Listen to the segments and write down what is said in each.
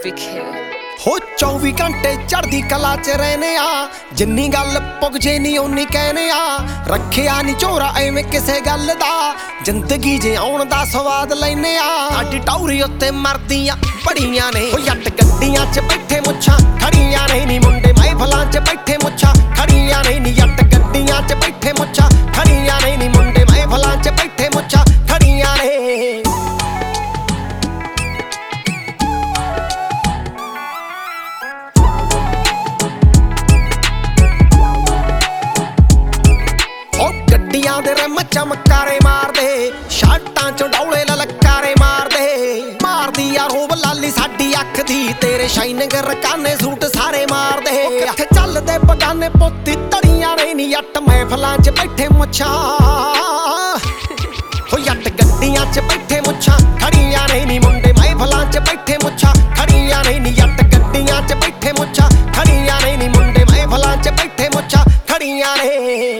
Epic Hill हो 24 घंटे चढ़दी कला च रहने आ जिन्नी गल पुग जे नी उन्नी कहने आ रखिया नी झोरा एवें किसे गल दा जिंदगी जे आउण दा स्वाद लैने आ साडी टौरी उत्ते मरदियां बड़ियां ने हो जट गड्डियां च बैठे मुच्छां खड़ियां ने नी मुंडे महफलां च बैठे मुच्छां खड़ियां ने नी जट गड्डियां च बैठे मुच्छां खड़ियां ने नी मुंडे महफलां च बैठे मुच्छां खड़ियां ने दे रम चमकारे मार दे शर्टां चों डौले ललकारे मार दे मार दी यार हो लाली साडी अख दी तेरे शाइनिंग रकाने सूट सारे मार दे किथे चलदे बगाने पोती तड़ियां ने नी जट महफलां च बैठे मुच्छां हो जट गड्डियां च बैठे मुच्छां खड़ियां ने नी मुंडे महफलां च बैठे मुच्छां खड़ियां ने नी जट गड्डियां च बैठे मुच्छां खड़ियां ने नी मुंडे महफलां च बैठे मुच्छां खड़ियां ने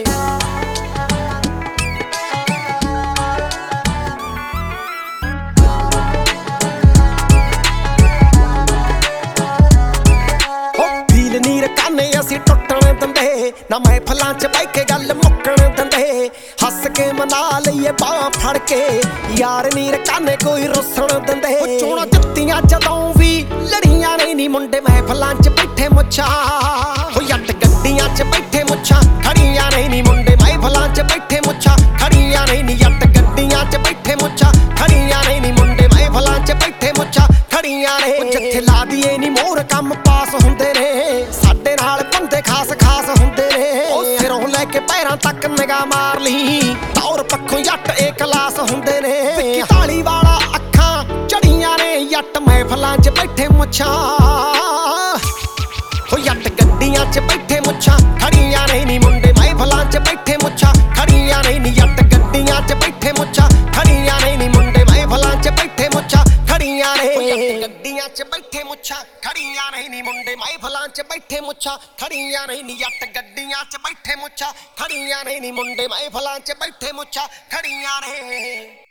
ਅਸੀਂ ਟੁੱਟਣ ਦਿੰਦੇ ਨਾ ਮਹਿਫਲਾਂ ਚ ਬਹਿ ਕੇ ਗੱਲ ਮੁੱਕਣ ਦਿੰਦੇ ਹੱਸ ਕੇ ਮਨਾ ਲਈਏ ਬਾਹਾਂ ਫੜ ਕੇ ਯਾਰ ਨੀਰ ਕਾਨੇ ਕੋਈ ਰੁੱਸਣ ਦਿੰਦੇ ਚੋਣਾਂ ਜਿੱਤੀਆਂ ਜਦੋਂ ਵੀ ਲੜੀਆਂ ਨੇ ਨੀ ਮੁੰਡੇ ਮਹਿਫਲਾਂ ਚ ਬੈਠੇ ਮੁੱਛਾਂ ਹੋ ਜੱਟ ਗੱਡੀਆਂ ਚ ਬੈਠੇ ਮੁੱਛਾਂ ਖੜੀਆਂ ਨੇ ਨੀ ਮੁੰਡੇ ਮਹਿਫਲਾਂ ਚ ਬੈਠੇ ਮੁੱਛਾਂ ਖੜੀਆਂ ਨੇ ਨੀ ਜੱਟ ਗੱਡੀਆਂ ਚ ਬੈਠੇ ਮੁੱਛਾਂ ਖੜੀਆਂ ਨੇ ਨੀ ਮੁੰਡੇ ਮਹਿਫਲਾਂ ਚ ਬੈਠੇ ਮੁੱਛਾਂ ਖੜੀਆਂ ਨੇ ਜਿੱਥੇ ਲਾ ਦੀਏ ਨੀ ਮੋਹਰ ਕੰਮ ਪਾਸ ਹੁੰਦੇ ਨੇ ਸਾਡੇ ਨਾਲ ਬੰਦੇ ਖਾਸ ਖਾਸ ਹੁੰਦੇ ਨੇ ਉਹ ਸਿਰੋਂ ਲੈ ਕੇ ਪੈਰਾਂ ਤੱਕ ਨਿਗਾਹ ਮਾਰ ਲਈ ਤੌਰ ਪੱਖੋਂ ਜੱਟ ਏ ਕਲਾਸ ਹੁੰਦੇ ਨੇ ਵਿੱਕੀ ਤਾਲੀ ਵਾਲਾ ਅੱਖਾਂ ਚੜੀਆਂ ਨੇ ਜੱਟ ਮਹਿਫਲਾਂ 'ਚ ਬੈਠੇ ਮੁੱਛਾਂ ਹੋ ਜੱਟ ਗੱਡੀਆਂ 'ਚ ਬੈਠੇ ਮੁੱਛਾਂ ਖੜੀਆਂ ਨੇ ਨੀ ਮੁੰਡੇ ਮਹਿਫਲਾਂ 'ਚ ਬੈਠੇ ਮੁੱਛਾਂ ਖੜੀਆਂ ਨੇ ਨੀ ਜੱਟ ਗੱਡੀਆਂ 'ਚ ਬੈਠੇ ਮੁੱਛਾਂ ਖੜੀਆਂ ਨੇ ਨੀ ਮੁੰਡੇ ਮਹਿਫਲਾਂ 'ਚ ਬੈਠੇ ਮੁੱਛਾਂ ਖੜੀਆਂ ਨੇ ਗੱਡੀਆਂ 'ਚ ਬੈਠੇ ਮੁੱਛਾਂ ਖੜੀਆਂ ਨੇ ਨੀ ਮੁੰਡੇ ਮਹਿਫਲਾਂ 'ਚ ਬੈਠੇ ਮੁੱਛਾਂ ਖੜੀਆਂ ਨੇ ਨੀ ਜੱਟ ਗੱਡੀਆਂ 'ਚ ਬੈਠੇ ਮੁੱਛਾਂ ਖੜੀਆਂ ਨੇ ਨੀ ਮੁੰਡੇ ਮਹਿਫਲਾਂ 'ਚ ਬੈਠੇ ਮੁੱਛਾਂ ਖੜੀਆਂ ਨੇ